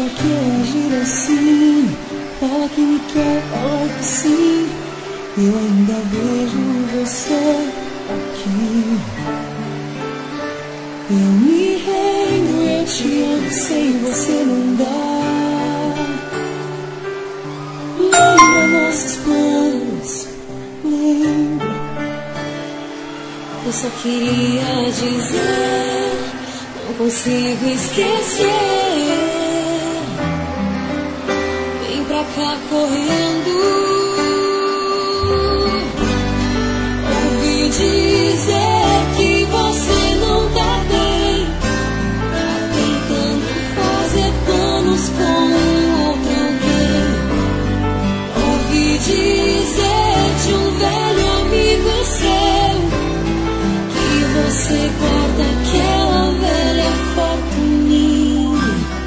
pra que agir assim? Fala que me quer, fala que sim. Eu ainda vejo você aqui. Eu me rendo, eu te amo, sem você não dá. Lembra nossos planos, lembra. Eu só queria dizer, não consigo esquecer. Vem pra cá correndo. Ouvi dizer que você não tá bem. Tá tentando fazer planos com outro alguém. Ouvi dizer de um velho amigo seu que você guarda aquela velha foto minha.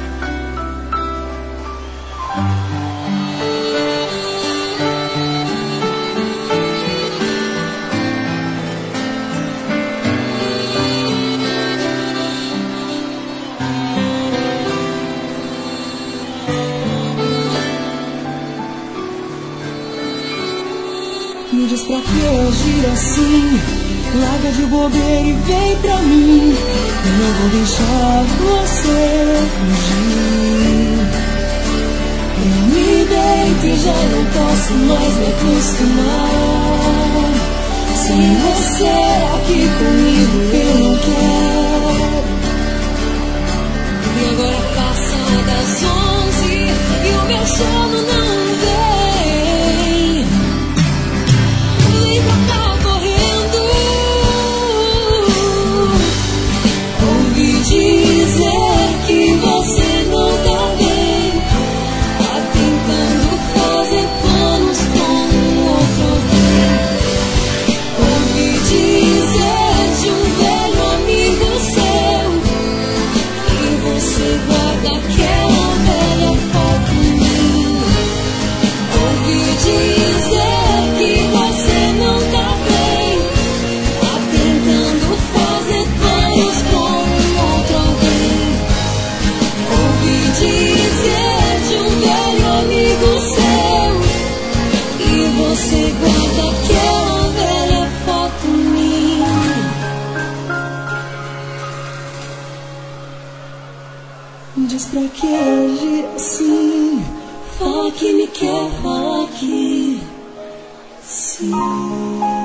Me diz pra que agir assim? Larga de bobeira e vem pra mim. Eu não vou deixar você fugir. Eu me deito e já não posso mais me acostumar. Sem você aqui comigo eu não quero. E agora passa das 11 e o meu sono não vem. Vem pra cá correndo. Ouvi dizer que você não tá bem. Tá tentando fazer planos com outro alguém. Ouvi dizer de um velho amigo seu E você guarda aquela velha foto minha. ouvi dizer que você não tá bem. Tá tentando fazer planos com outro alguém. Ouvi dizer de um velho amigo seu E você guarda aquela velha foto minha. Me diz pra que agir assim? Fala que me quer, fala que Sim.